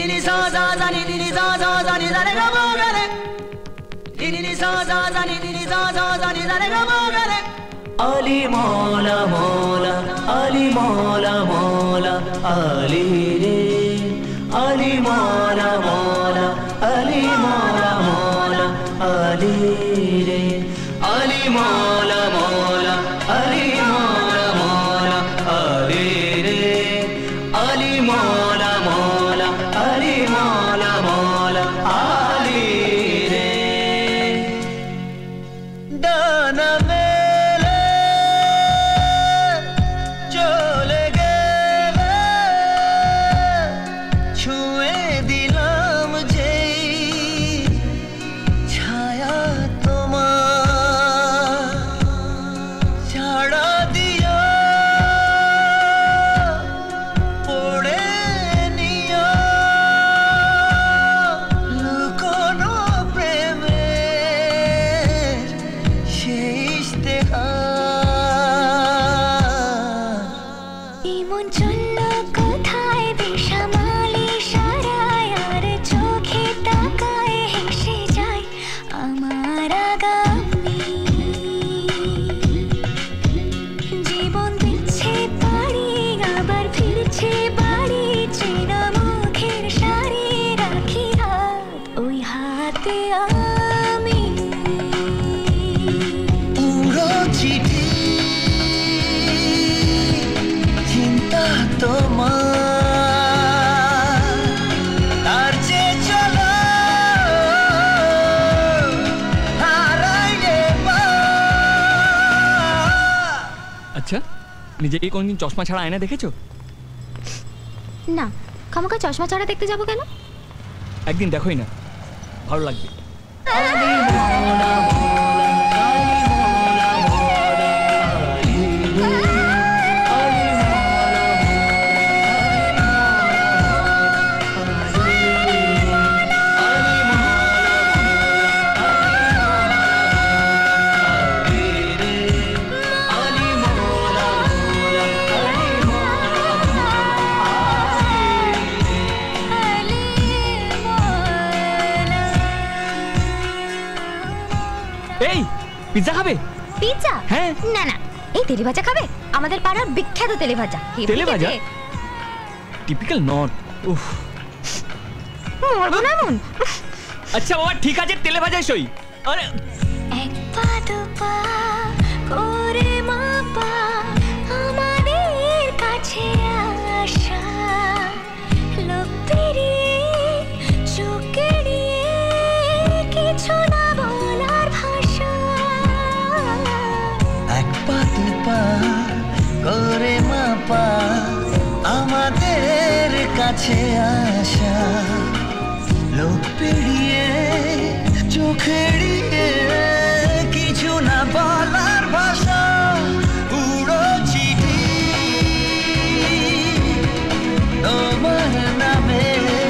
ni sa sa sa ni sa sa sa ni sa re ga ma ga re ni sa sa sa ni sa sa sa ni sa re ga ma ga re Ali Mola Mola Ali Mola Mola Ali re Ali Mola Mola Ali Mola Mola Ali re Ali Mola Mola Ali Mola Mola Ali re Ali Mola Mola Ali Mola Mola Ali re Dana mele chole gele chhuye dilam jei chhaya tomar chhada diya pore niya lukono preme ইমন চলল কোথায় বেসামালি সারায় আর চোখে তাকায় হেসে যায় আমার আগামী জীবন দিচ্ছে পাড়ি আবার ফিরছে বাড়ি চেনা মুখের সারি রাখি হাত ওই হাতে আমি পুরো চিঠি চিন্তা তোমার তার যে চলো হারাইলে আচ্ছা নিজেকে কোনদিন চশমা ছাড়া আয়না দেখেছো? না, খামোকা চশমা ছাড়া দেখতে যাবো কেন? একদিন দেখোই না, ভালো লাগবে। এই পিৎজা খাবে? পিৎজা? হ্যাঁ। না না, এই তেলে ভাজা খাবে? আমাদের পাড়ার বিখ্যাত তেলে ভাজা। তেলে ভাজা? Typical not. উফ, মরবো না মন। আচ্ছা বাবা ঠিক আছে, তেলে ভাজাই সই। আরে এক পা দু পা করে মাপা আমাদের কাছে আসা লোক পেরিয়ে চোখ এড়িয়ে কিছু না বলার ভাষা এক পা দু পা করে মাপা আমাদের কাছে আসা লোক পেরিয়ে চোখ এড়িয়ে কিছু না বলার ভাষা উড়ো চিঠি তোমার নামে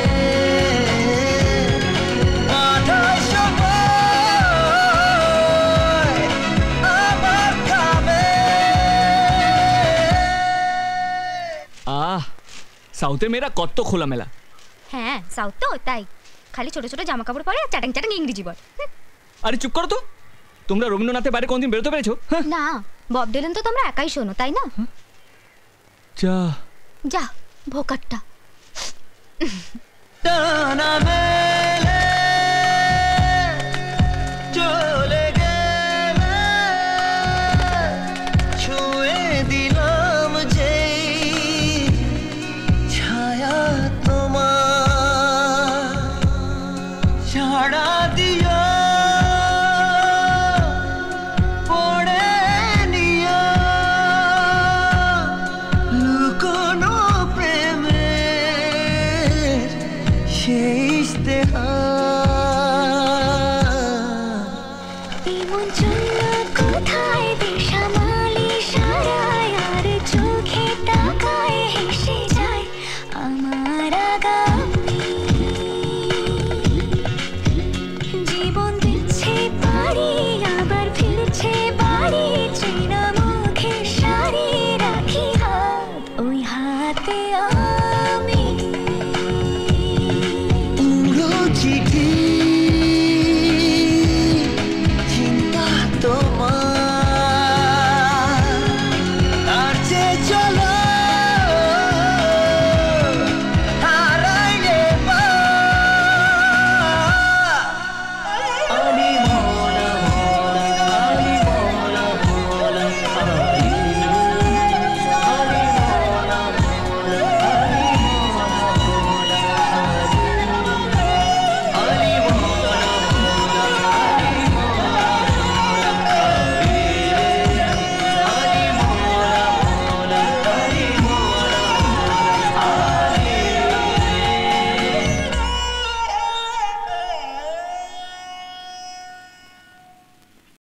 পাঠাই সময় আমার কামে। সাউথের মেয়েরা কত খোলামেলা। হ্যাঁ সাউথ তো তাই, খালি ছোট ছোট জামা কাপড় পরে আর চাটাং চাটাং ইংরেজি বল। আরে চুপ করো তো, তোমরা রবীন্দ্রনাথের বাইরে কোনদিন বেরোতে পেরেছো? না, বব ডিলান তো তোমরা একাই শোনো তাই না? যা যা ভোকাটটা। টানা